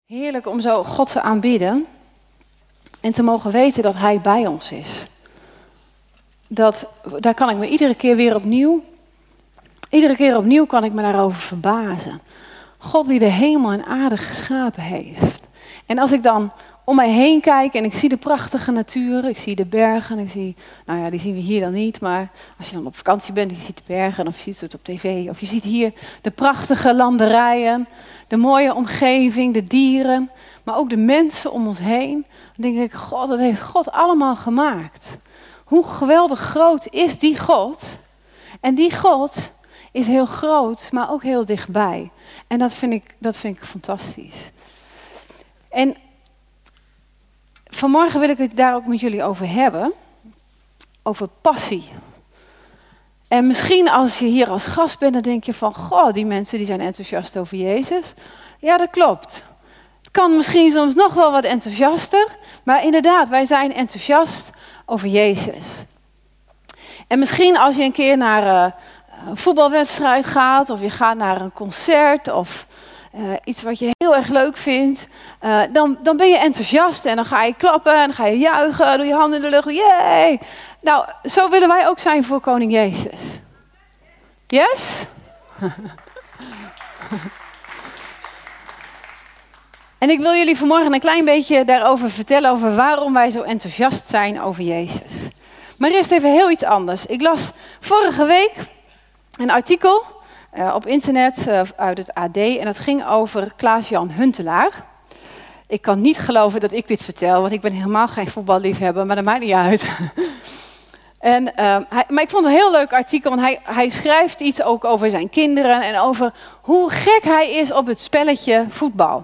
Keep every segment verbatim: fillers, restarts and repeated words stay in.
Heerlijk om zo God te aanbidden en te mogen weten dat Hij bij ons is. Dat, daar kan ik me iedere keer weer opnieuw, iedere keer opnieuw kan ik me daarover verbazen. God die de hemel en aarde geschapen heeft. En als ik dan om mij heen kijk en ik zie de prachtige natuur, ik zie de bergen, ik zie, nou ja, die zien we hier dan niet, maar als je dan op vakantie bent en je ziet de bergen, of je ziet het op tv, of je ziet hier de prachtige landerijen, de mooie omgeving, de dieren, maar ook de mensen om ons heen, dan denk ik, God, dat heeft God allemaal gemaakt. Hoe geweldig groot is die God? En die God is heel groot, maar ook heel dichtbij. En dat vind ik, dat vind ik fantastisch. En vanmorgen wil ik het daar ook met jullie over hebben. Over passie. En misschien als je hier als gast bent, dan denk je van, goh, die mensen die zijn enthousiast over Jezus. Ja, dat klopt. Het kan misschien soms nog wel wat enthousiaster, maar inderdaad, wij zijn enthousiast over Jezus. En misschien als je een keer naar uh, een voetbalwedstrijd gaat, of je gaat naar een concert, of uh, iets wat je heel erg leuk vindt, uh, dan, dan ben je enthousiast en dan ga je klappen en dan ga je juichen, doe je handen in de lucht, yay! Nou, zo willen wij ook zijn voor koning Jezus. Yes? En ik wil jullie vanmorgen een klein beetje daarover vertellen, over waarom wij zo enthousiast zijn over Jezus. Maar eerst even heel iets anders. Ik las vorige week een artikel uh, op internet uh, uit het A D en dat ging over Klaas-Jan Huntelaar. Ik kan niet geloven dat ik dit vertel, want ik ben helemaal geen voetballiefhebber, maar dat maakt niet uit. En, uh, hij, maar ik vond het een heel leuk artikel, want hij, hij schrijft iets ook over zijn kinderen en over hoe gek hij is op het spelletje voetbal.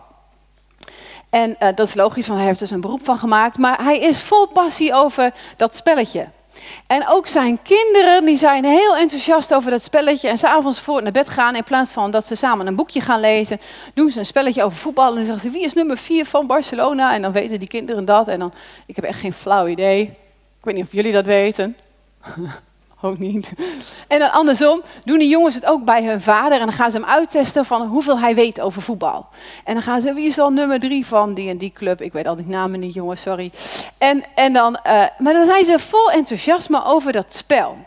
En uh, dat is logisch, want hij heeft er dus een beroep van gemaakt, maar hij is vol passie over dat spelletje. En ook zijn kinderen, die zijn heel enthousiast over dat spelletje. En 's avonds voor naar bed gaan, in plaats van dat ze samen een boekje gaan lezen, doen ze een spelletje over voetbal. En dan zeggen ze, wie is nummer vier van Barcelona? En dan weten die kinderen dat. En dan, ik heb echt geen flauw idee. Ik weet niet of jullie dat weten. Ook niet. En dan andersom doen die jongens het ook bij hun vader. En dan gaan ze hem uittesten van hoeveel hij weet over voetbal. En dan gaan ze, wie is dan nummer drie van die en die club? Ik weet al die namen niet, jongens, sorry. En, en dan, uh, maar dan zijn ze vol enthousiasme over dat spel.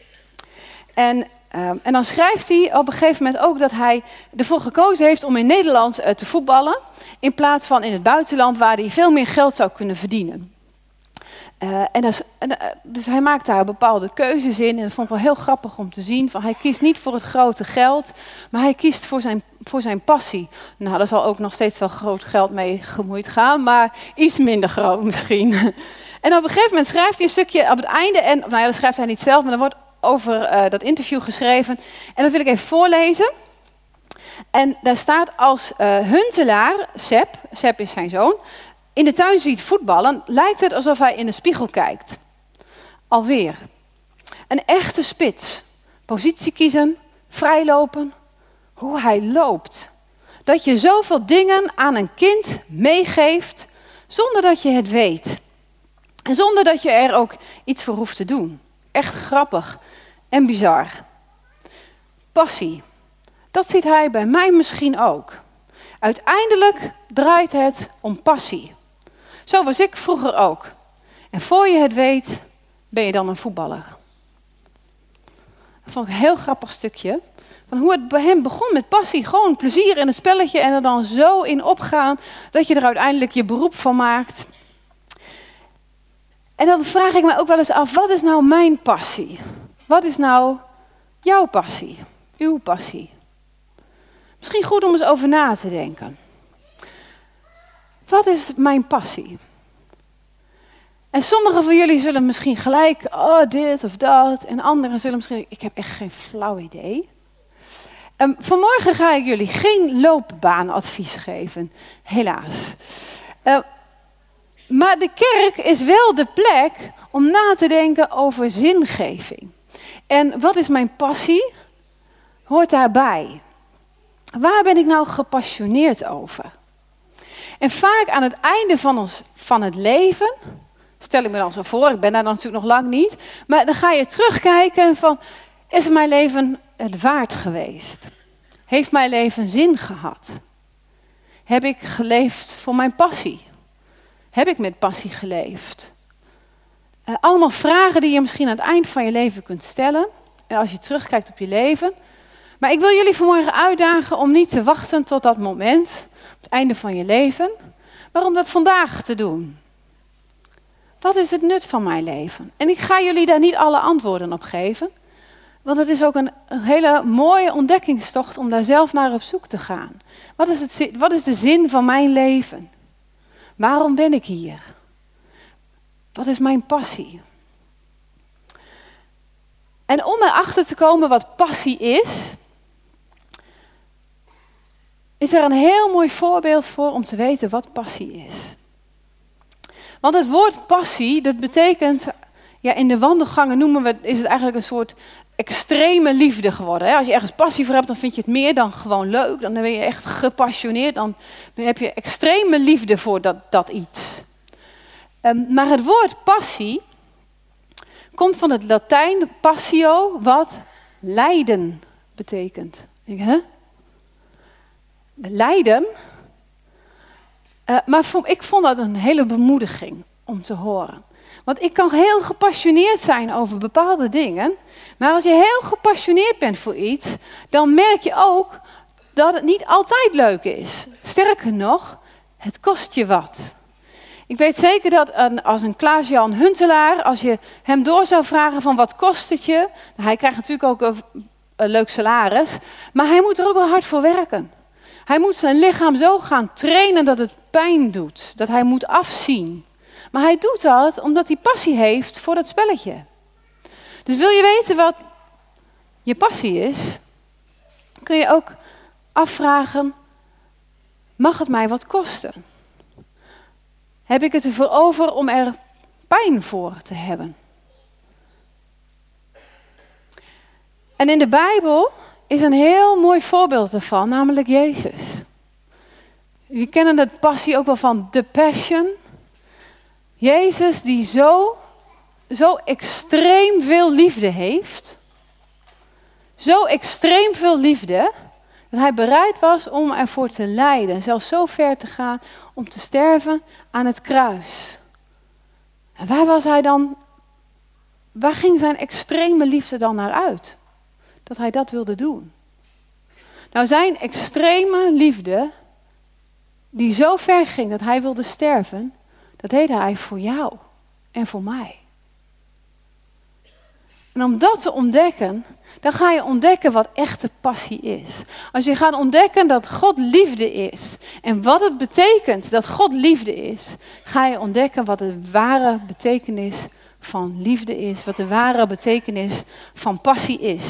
En, uh, en dan schrijft hij op een gegeven moment ook dat hij ervoor gekozen heeft om in Nederland uh, te voetballen. In plaats van in het buitenland waar hij veel meer geld zou kunnen verdienen. Uh, en dus, en, uh, dus hij maakt daar bepaalde keuzes in. En dat vond ik wel heel grappig om te zien. Van hij kiest niet voor het grote geld, maar hij kiest voor zijn, voor zijn passie. Nou, daar zal ook nog steeds wel groot geld mee gemoeid gaan, maar iets minder groot misschien. En op een gegeven moment schrijft hij een stukje op het einde. En nou ja, dat schrijft hij niet zelf, maar er wordt over uh, dat interview geschreven. En dat wil ik even voorlezen. En daar staat als uh, Huntelaar, Sepp, Sepp is zijn zoon, in de tuin ziet voetballen, lijkt het alsof hij in de spiegel kijkt. Alweer. Een echte spits. Positie kiezen, vrijlopen. Hoe hij loopt. Dat je zoveel dingen aan een kind meegeeft, zonder dat je het weet. En zonder dat je er ook iets voor hoeft te doen. Echt grappig en bizar. Passie. Dat ziet hij bij mij misschien ook. Uiteindelijk draait het om passie. Zo was ik vroeger ook. En voor je het weet, ben je dan een voetballer. Dat vond ik een heel grappig stukje. Van hoe het bij hem begon met passie. Gewoon plezier in het spelletje en er dan zo in opgaan dat je er uiteindelijk je beroep van maakt. En dan vraag ik me ook wel eens af, wat is nou mijn passie? Wat is nou jouw passie? Uw passie? Misschien goed om eens over na te denken. Wat is mijn passie? En sommigen van jullie zullen misschien gelijk, oh dit of dat. En anderen zullen misschien, ik heb echt geen flauw idee. Um, vanmorgen ga ik jullie geen loopbaanadvies geven, helaas. Uh, maar de kerk is wel de plek om na te denken over zingeving. En wat is mijn passie? Hoort daarbij. Waar ben ik nou gepassioneerd over? En vaak aan het einde van, ons, van het leven, stel ik me dan zo voor, ik ben daar dan natuurlijk nog lang niet, maar dan ga je terugkijken van, is mijn leven het waard geweest? Heeft mijn leven zin gehad? Heb ik geleefd voor mijn passie? Heb ik met passie geleefd? Uh, allemaal vragen die je misschien aan het eind van je leven kunt stellen. En als je terugkijkt op je leven. Maar ik wil jullie vanmorgen uitdagen om niet te wachten tot dat moment, op het einde van je leven, maar om dat vandaag te doen. Wat is het nut van mijn leven? En ik ga jullie daar niet alle antwoorden op geven, want het is ook een, een hele mooie ontdekkingstocht om daar zelf naar op zoek te gaan. Wat is, het, wat is de zin van mijn leven? Waarom ben ik hier? Wat is mijn passie? En om erachter te komen wat passie is, is er een heel mooi voorbeeld voor om te weten wat passie is. Want het woord passie, dat betekent, ja, in de wandelgangen noemen we, is het eigenlijk een soort extreme liefde geworden. Hè? Als je ergens passie voor hebt, dan vind je het meer dan gewoon leuk. Dan ben je echt gepassioneerd. Dan heb je extreme liefde voor dat, dat iets. Um, maar het woord passie komt van het Latijn passio, wat lijden betekent. Denk je, hè? Lijden. Uh, maar voor, ik vond dat een hele bemoediging om te horen. Want ik kan heel gepassioneerd zijn over bepaalde dingen. Maar als je heel gepassioneerd bent voor iets, dan merk je ook dat het niet altijd leuk is. Sterker nog, het kost je wat. Ik weet zeker dat een, als een Klaas-Jan Huntelaar, als je hem door zou vragen van wat kost het je. Nou, hij krijgt natuurlijk ook een, een leuk salaris, maar hij moet er ook wel hard voor werken. Hij moet zijn lichaam zo gaan trainen dat het pijn doet, dat hij moet afzien. Maar hij doet dat omdat hij passie heeft voor dat spelletje. Dus wil je weten wat je passie is, kun je ook afvragen, mag het mij wat kosten? Heb ik het ervoor over om er pijn voor te hebben? En in de Bijbel is een heel mooi voorbeeld ervan, namelijk Jezus. Je kennen de passie ook wel van The Passion. Jezus die zo, zo extreem veel liefde heeft. Zo extreem veel liefde, dat hij bereid was om ervoor te lijden. Zelfs zo ver te gaan om te sterven aan het kruis. En waar was hij dan? Waar ging zijn extreme liefde dan naar uit? Dat hij dat wilde doen. Nou, zijn extreme liefde, die zo ver ging dat hij wilde sterven, dat deed hij voor jou en voor mij. En om dat te ontdekken, dan ga je ontdekken wat echte passie is. Als je gaat ontdekken dat God liefde is en wat het betekent dat God liefde is, ga je ontdekken wat de ware betekenis van liefde is, wat de ware betekenis van passie is.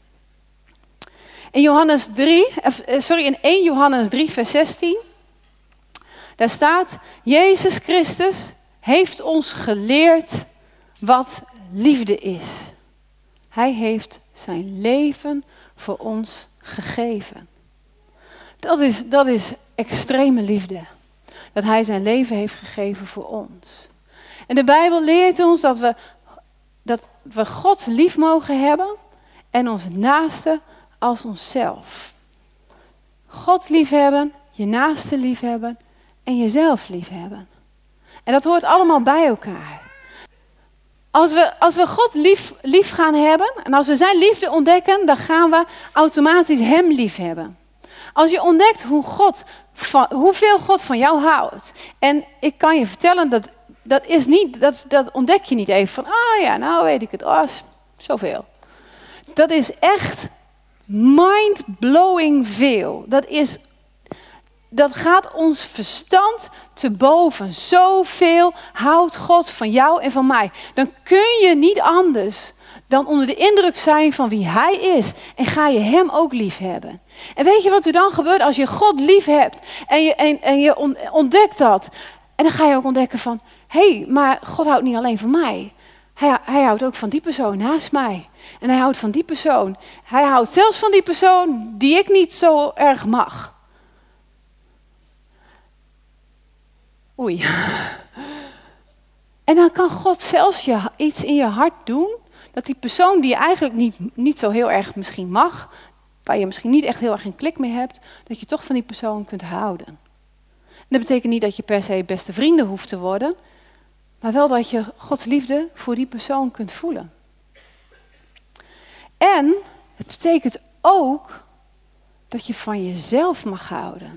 In Johannes drie, sorry, in eerste Johannes drie, vers zestien, daar staat, Jezus Christus heeft ons geleerd wat liefde is. Hij heeft zijn leven voor ons gegeven. Dat is, dat is extreme liefde. Dat hij zijn leven heeft gegeven voor ons. En de Bijbel leert ons dat we, dat we God lief mogen hebben en ons naaste als onszelf. God liefhebben, je naaste liefhebben en jezelf liefhebben. En dat hoort allemaal bij elkaar. Als we, als we God lief, lief gaan hebben en als we zijn liefde ontdekken, dan gaan we automatisch hem lief hebben. Als je ontdekt hoe God van, hoeveel God van jou houdt. En ik kan je vertellen, dat, dat, is niet, dat, dat ontdek je niet even van, ah ja, nou weet ik het, oh, zoveel. Dat is echt mind-blowing veel. Dat is, dat gaat ons verstand te boven. Zoveel houdt God van jou en van mij. Dan kun je niet anders dan onder de indruk zijn van wie hij is. En ga je hem ook lief hebben. En weet je wat er dan gebeurt als je God lief hebt en je, en, en je ontdekt dat. En dan ga je ook ontdekken van, hé, hey, maar God houdt niet alleen van mij. Hij, hij houdt ook van die persoon naast mij. En hij houdt van die persoon. Hij houdt zelfs van die persoon die ik niet zo erg mag. Oei. En dan kan God zelfs je, iets in je hart doen, dat die persoon die je eigenlijk niet, niet zo heel erg misschien mag, waar je misschien niet echt heel erg een klik mee hebt, dat je toch van die persoon kunt houden. Dat betekent niet dat je per se beste vrienden hoeft te worden, maar wel dat je Gods liefde voor die persoon kunt voelen. En het betekent ook dat je van jezelf mag houden.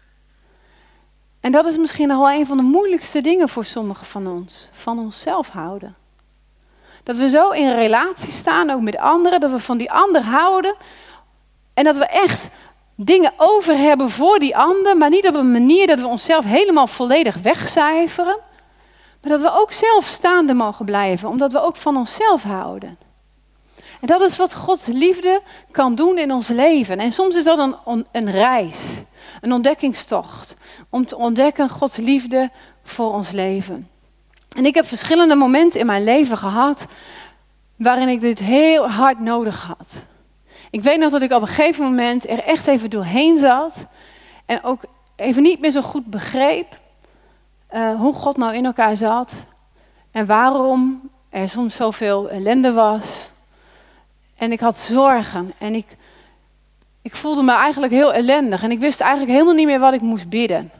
En dat is misschien nog wel een van de moeilijkste dingen voor sommigen van ons. Van onszelf houden. Dat we zo in relatie staan, ook met anderen, dat we van die ander houden. En dat we echt dingen over hebben voor die ander, maar niet op een manier dat we onszelf helemaal volledig wegcijferen. Maar dat we ook zelf staande mogen blijven, omdat we ook van onszelf houden. En dat is wat Gods liefde kan doen in ons leven. En soms is dat een, een reis, een ontdekkingstocht. Om te ontdekken Gods liefde voor ons leven. En ik heb verschillende momenten in mijn leven gehad waarin ik dit heel hard nodig had. Ik weet nog dat ik op een gegeven moment er echt even doorheen zat. En ook even niet meer zo goed begreep uh, hoe God nou in elkaar zat. En waarom er soms zoveel ellende was. En ik had zorgen. En ik, ik voelde me eigenlijk heel ellendig. En ik wist eigenlijk helemaal niet meer wat ik moest bidden.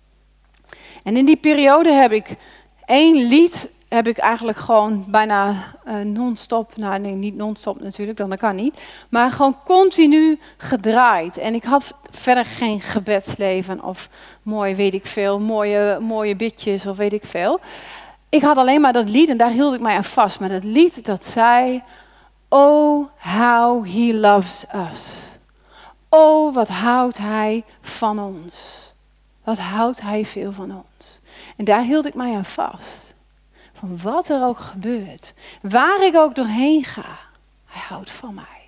En in die periode heb ik één lied, heb ik eigenlijk gewoon bijna uh, non-stop, nou nee, niet non-stop natuurlijk, dan dat kan niet. Maar gewoon continu gedraaid. En ik had verder geen gebedsleven of mooi, weet ik veel, mooie, mooie bidjes of weet ik veel. Ik had alleen maar dat lied en daar hield ik mij aan vast. Maar dat lied dat zei, oh, how he loves us. Oh, wat houdt hij van ons. Wat houdt hij veel van ons. En daar hield ik mij aan vast. Van wat er ook gebeurt. Waar ik ook doorheen ga. Hij houdt van mij.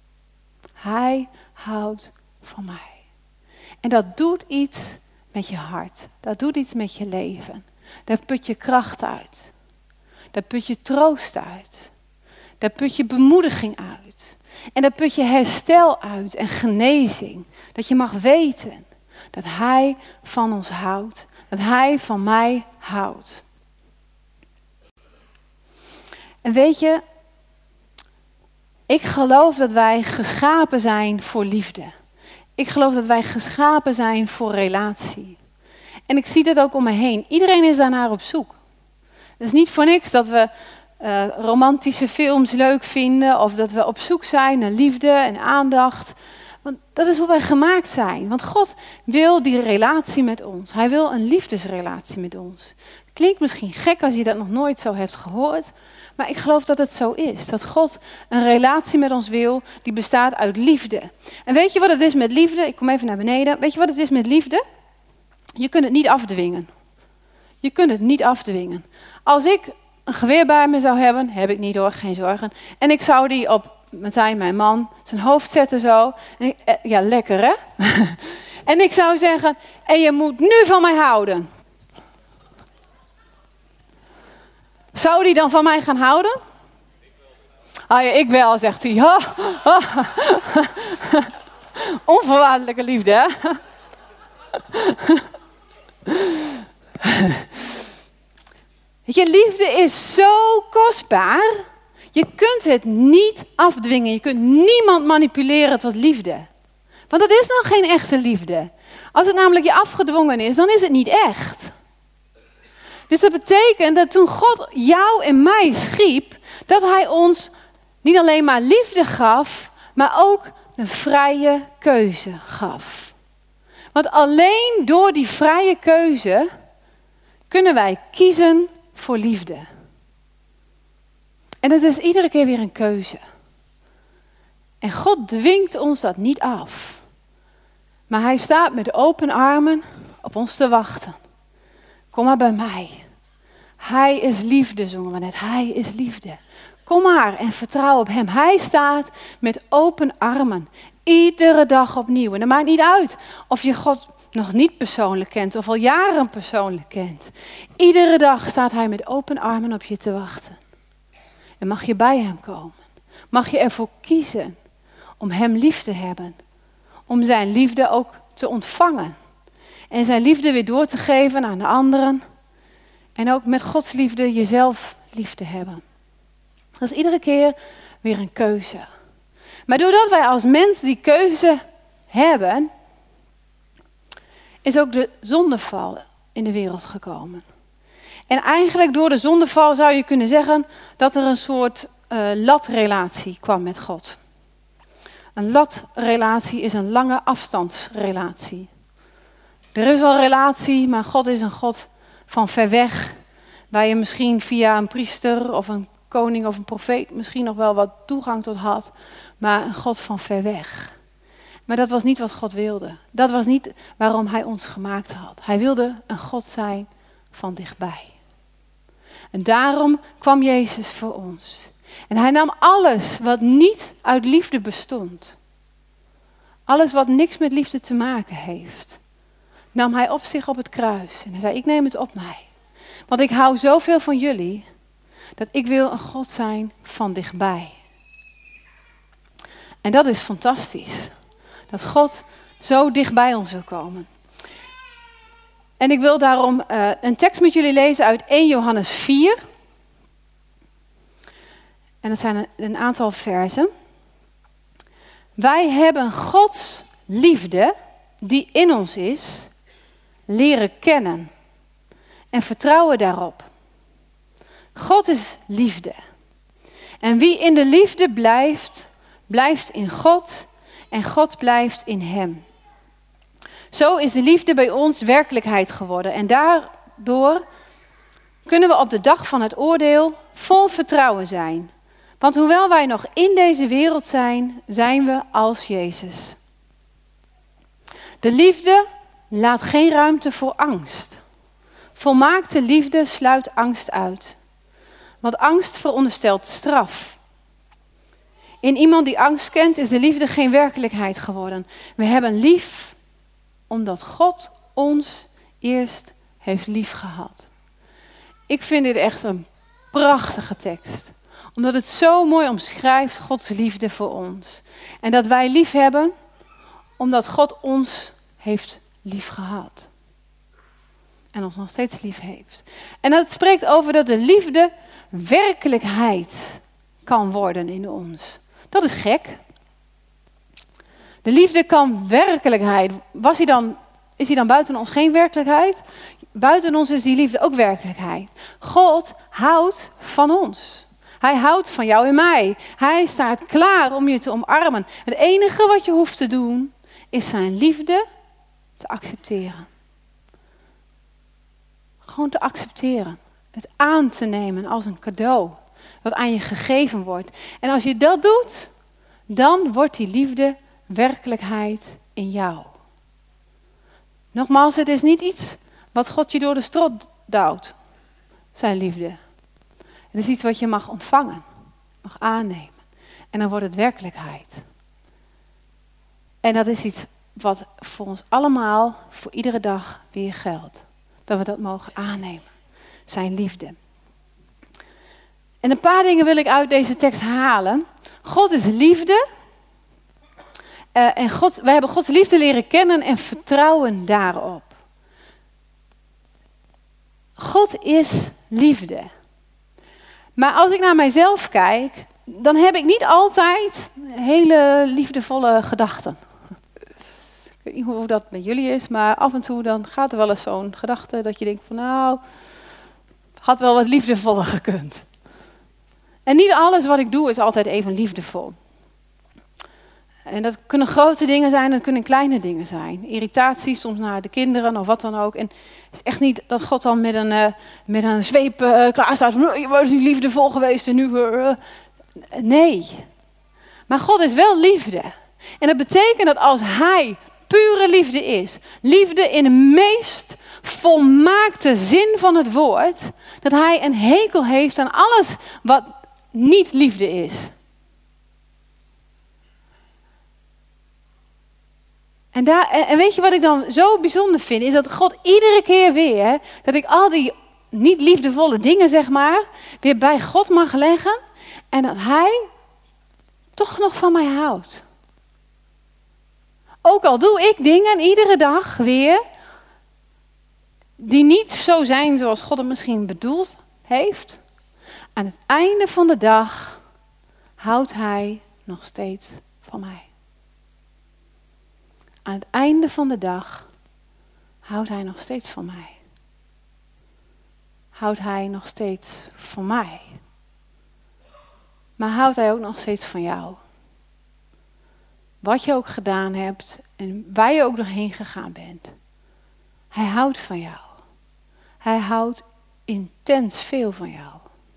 Hij houdt van mij. En dat doet iets met je hart. Dat doet iets met je leven. Daar put je kracht uit. Daar put je troost uit. Daar put je bemoediging uit. En daar put je herstel uit en genezing. Dat je mag weten dat hij van ons houdt. Dat hij van mij houdt. En weet je, ik geloof dat wij geschapen zijn voor liefde. Ik geloof dat wij geschapen zijn voor relatie. En ik zie dat ook om me heen. Iedereen is daarnaar op zoek. Het is niet voor niks dat we uh, romantische films leuk vinden of dat we op zoek zijn naar liefde en aandacht. Want dat is hoe wij gemaakt zijn. Want God wil die relatie met ons. Hij wil een liefdesrelatie met ons. Klinkt misschien gek als je dat nog nooit zo hebt gehoord. Maar ik geloof dat het zo is. Dat God een relatie met ons wil die bestaat uit liefde. En weet je wat het is met liefde? Ik kom even naar beneden. Weet je wat het is met liefde? Je kunt het niet afdwingen. Je kunt het niet afdwingen. Als ik een geweer bij me zou hebben, heb ik niet hoor, geen zorgen. En ik zou die op Martijn, mijn man, zijn hoofd zetten zo. En ik, ja, lekker hè? En ik zou zeggen, en je moet nu van mij houden. Zou die dan van mij gaan houden? Ah ja, ik wel, zegt hij. Oh, oh. Onvoorwaardelijke liefde, hè? Je liefde is zo kostbaar. Je kunt het niet afdwingen. Je kunt niemand manipuleren tot liefde. Want dat is dan geen echte liefde. Als het namelijk je afgedwongen is, dan is het niet echt. Dus dat betekent dat toen God jou en mij schiep, dat hij ons niet alleen maar liefde gaf, maar ook een vrije keuze gaf. Want alleen door die vrije keuze kunnen wij kiezen voor liefde. En dat is iedere keer weer een keuze. En God dwingt ons dat niet af. Maar hij staat met open armen op ons te wachten. Kom maar bij mij. Hij is liefde, zongen we net. Hij is liefde. Kom maar en vertrouw op hem. Hij staat met open armen. Iedere dag opnieuw. En het maakt niet uit of je God nog niet persoonlijk kent of al jaren persoonlijk kent. Iedere dag staat hij met open armen op je te wachten. En mag je bij hem komen. Mag je ervoor kiezen om hem lief te hebben. Om zijn liefde ook te ontvangen. En zijn liefde weer door te geven aan de anderen. En ook met Gods liefde jezelf lief te hebben. Dat is iedere keer weer een keuze. Maar doordat wij als mens die keuze hebben, is ook de zondeval in de wereld gekomen. En eigenlijk door de zondeval zou je kunnen zeggen dat er een soort uh, latrelatie kwam met God. Een latrelatie is een lange afstandsrelatie. Er is wel relatie, maar God is een God van ver weg. Waar je misschien via een priester of een koning of een profeet misschien nog wel wat toegang tot had. Maar een God van ver weg. Maar dat was niet wat God wilde. Dat was niet waarom hij ons gemaakt had. Hij wilde een God zijn van dichtbij. En daarom kwam Jezus voor ons. En hij nam alles wat niet uit liefde bestond. Alles wat niks met liefde te maken heeft. Nam hij op zich op het kruis. En hij zei, ik neem het op mij. Want ik hou zoveel van jullie. Dat ik wil een God zijn van dichtbij. En dat is fantastisch. Dat God zo dicht bij ons wil komen. En ik wil daarom uh, een tekst met jullie lezen uit eerste Johannes vier. En dat zijn een, een aantal versen. Wij hebben Gods liefde, die in ons is, leren kennen. En vertrouwen daarop. God is liefde. En wie in de liefde blijft, blijft in God en God blijft in hem. Zo is de liefde bij ons werkelijkheid geworden. En daardoor kunnen we op de dag van het oordeel vol vertrouwen zijn. Want hoewel wij nog in deze wereld zijn, zijn we als Jezus. De liefde laat geen ruimte voor angst. Volmaakte liefde sluit angst uit. Want angst veronderstelt straf. In iemand die angst kent is de liefde geen werkelijkheid geworden. We hebben lief omdat God ons eerst heeft lief gehad. Ik vind dit echt een prachtige tekst. Omdat het zo mooi omschrijft Gods liefde voor ons. En dat wij lief hebben omdat God ons heeft lief gehad. En ons nog steeds lief heeft. En dat spreekt over dat de liefde werkelijkheid kan worden in ons. Dat is gek. De liefde kan werkelijkheid. Was hij dan, is hij dan buiten ons geen werkelijkheid? Buiten ons is die liefde ook werkelijkheid. God houdt van ons. Hij houdt van jou en mij. Hij staat klaar om je te omarmen. Het enige wat je hoeft te doen is zijn liefde te accepteren. Gewoon te accepteren. Het aan te nemen als een cadeau. Wat aan je gegeven wordt. En als je dat doet, dan wordt die liefde werkelijkheid in jou. Nogmaals, het is niet iets wat God je door de strot duwt. Zijn liefde. Het is iets wat je mag ontvangen. Mag aannemen. En dan wordt het werkelijkheid. En dat is iets wat voor ons allemaal, voor iedere dag weer geldt. Dat we dat mogen aannemen. Zijn liefde. En een paar dingen wil ik uit deze tekst halen. God is liefde. Uh, en God, wij hebben Gods liefde leren kennen en vertrouwen daarop. God is liefde. Maar als ik naar mijzelf kijk, dan heb ik niet altijd hele liefdevolle gedachten. Ik weet niet hoe dat met jullie is, maar af en toe dan gaat er wel eens zo'n gedachte dat je denkt van nou, had wel wat liefdevoller gekund. En niet alles wat ik doe is altijd even liefdevol. En dat kunnen grote dingen zijn, dat kunnen kleine dingen zijn. Irritatie soms naar de kinderen of wat dan ook. En het is echt niet dat God dan met een, uh, met een zweep uh, klaar staat. Je was niet liefdevol geweest en nu... Uh, nee. Maar God is wel liefde. En dat betekent dat als hij pure liefde is, liefde in de meest volmaakte zin van het woord, dat hij een hekel heeft aan alles wat niet liefde is. En, daar, en weet je wat ik dan zo bijzonder vind, is dat God iedere keer weer, dat ik al die niet liefdevolle dingen zeg maar, weer bij God mag leggen en dat hij toch nog van mij houdt. Ook al doe ik dingen iedere dag weer, die niet zo zijn zoals God het misschien bedoeld heeft. Aan het einde van de dag houdt hij nog steeds van mij. Aan het einde van de dag houdt hij nog steeds van mij? Houdt hij nog steeds van mij? Maar houdt hij ook nog steeds van jou? Wat je ook gedaan hebt en waar je ook doorheen gegaan bent. Hij houdt van jou. Hij houdt intens veel van jou.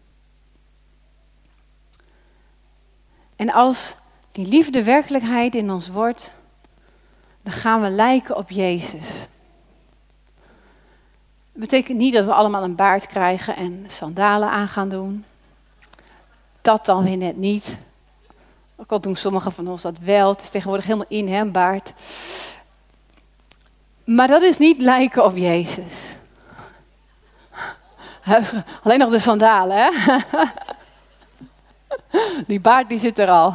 En als die liefde werkelijkheid in ons wordt, dan gaan we lijken op Jezus. Dat betekent niet dat we allemaal een baard krijgen en sandalen aan gaan doen. Dat dan weer net niet. Ook al doen sommigen van ons dat wel. Het is tegenwoordig helemaal in, hè, een baard. Maar dat is niet lijken op Jezus. Alleen nog de sandalen, hè? Die baard die zit er al.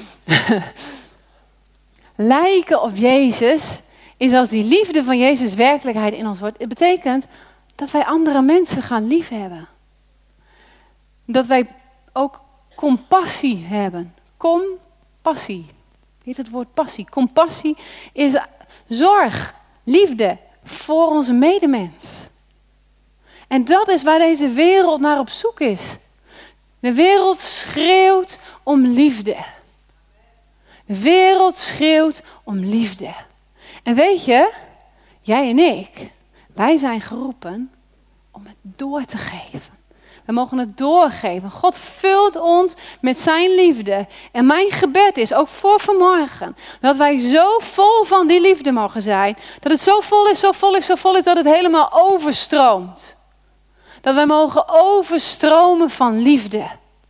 Lijken op Jezus is als die liefde van Jezus werkelijkheid in ons wordt. Het betekent dat wij andere mensen gaan liefhebben. Dat wij ook compassie hebben. Compassie. Heet het woord passie. Compassie is zorg, liefde voor onze medemens. En dat is waar deze wereld naar op zoek is. De wereld schreeuwt om liefde. De wereld schreeuwt om liefde. En weet je, jij en ik, wij zijn geroepen om het door te geven. We mogen het doorgeven. God vult ons met zijn liefde. En mijn gebed is, ook voor vanmorgen, dat wij zo vol van die liefde mogen zijn. Dat het zo vol is, zo vol is, zo vol is, dat het helemaal overstroomt. Dat wij mogen overstromen van liefde.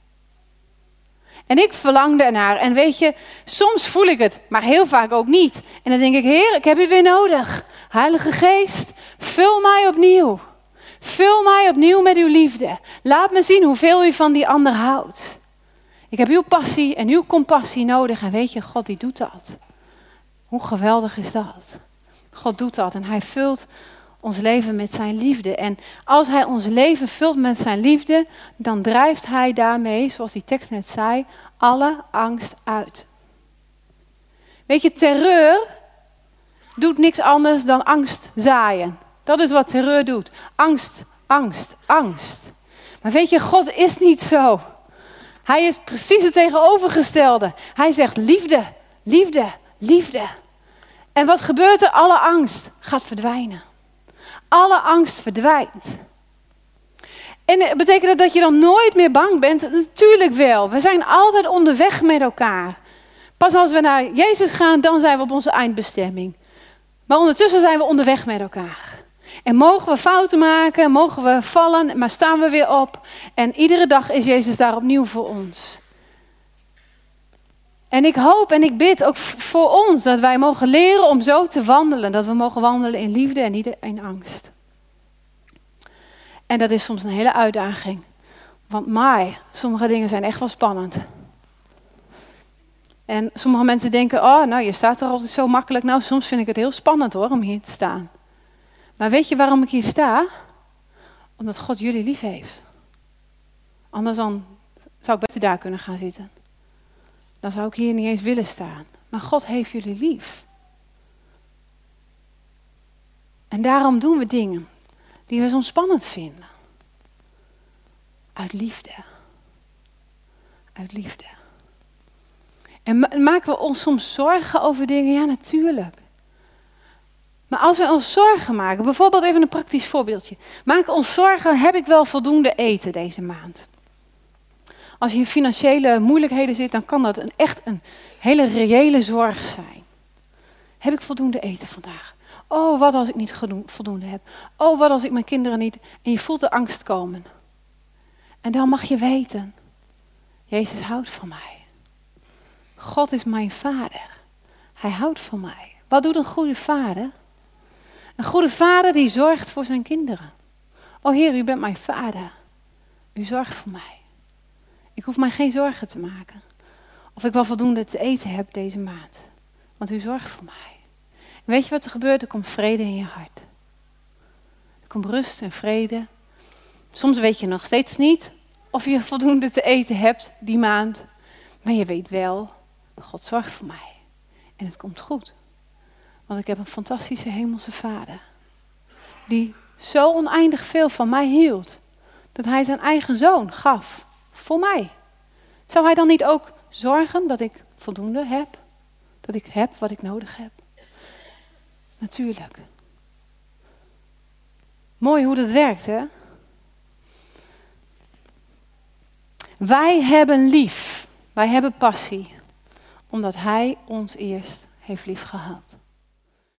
En ik verlangde ernaar. En weet je, soms voel ik het, maar heel vaak ook niet. En dan denk ik, Heer, ik heb u weer nodig. Heilige Geest, vul mij opnieuw. Vul mij opnieuw met uw liefde. Laat me zien hoeveel u van die ander houdt. Ik heb uw passie en uw compassie nodig. En weet je, God die doet dat. Hoe geweldig is dat? God doet dat en hij vult ons leven met zijn liefde. En als hij ons leven vult met zijn liefde, dan drijft hij daarmee, zoals die tekst net zei, alle angst uit. Weet je, terreur doet niks anders dan angst zaaien. Dat is wat terreur doet. Angst, angst, angst. Maar weet je, God is niet zo. Hij is precies het tegenovergestelde. Hij zegt liefde, liefde, liefde. En wat gebeurt er? Alle angst gaat verdwijnen. Alle angst verdwijnt. En betekent dat dat je dan nooit meer bang bent? Natuurlijk wel. We zijn altijd onderweg met elkaar. Pas als we naar Jezus gaan, dan zijn we op onze eindbestemming. Maar ondertussen zijn we onderweg met elkaar. En mogen we fouten maken, mogen we vallen, maar staan we weer op. En iedere dag is Jezus daar opnieuw voor ons. En ik hoop en ik bid ook voor ons dat wij mogen leren om zo te wandelen. Dat we mogen wandelen in liefde en niet in angst. En dat is soms een hele uitdaging. Want maar, sommige dingen zijn echt wel spannend. En sommige mensen denken, oh nou je staat er altijd zo makkelijk. Nou soms vind ik het heel spannend hoor om hier te staan. Maar weet je waarom ik hier sta? Omdat God jullie lief heeft. Anders dan zou ik beter daar kunnen gaan zitten. Dan zou ik hier niet eens willen staan. Maar God heeft jullie lief. En daarom doen we dingen die we zo spannend vinden. Uit liefde. Uit liefde. En ma- maken we ons soms zorgen over dingen? Ja, natuurlijk. Maar als we ons zorgen maken, bijvoorbeeld even een praktisch voorbeeldje. Maken ons zorgen, heb ik wel voldoende eten deze maand? Als je in financiële moeilijkheden zit, dan kan dat een, echt een hele reële zorg zijn. Heb ik voldoende eten vandaag? Oh, wat als ik niet voldoende heb? Oh, wat als ik mijn kinderen niet... En je voelt de angst komen. En dan mag je weten, Jezus houdt van mij. God is mijn vader. Hij houdt van mij. Wat doet een goede vader? Een goede vader die zorgt voor zijn kinderen. Oh Heer, u bent mijn vader. U zorgt voor mij. Ik hoef mij geen zorgen te maken. Of ik wel voldoende te eten heb deze maand. Want u zorgt voor mij. En weet je wat er gebeurt? Er komt vrede in je hart. Er komt rust en vrede. Soms weet je nog steeds niet of je voldoende te eten hebt die maand. Maar je weet wel, God zorgt voor mij. En het komt goed. Want ik heb een fantastische hemelse vader. die zo oneindig veel van mij hield, dat hij zijn eigen zoon gaf voor mij. Zou hij dan niet ook zorgen dat ik voldoende heb? Dat ik heb wat ik nodig heb? Natuurlijk. Mooi hoe dat werkt, hè? Wij hebben lief, wij hebben passie, omdat hij ons eerst heeft lief gehad.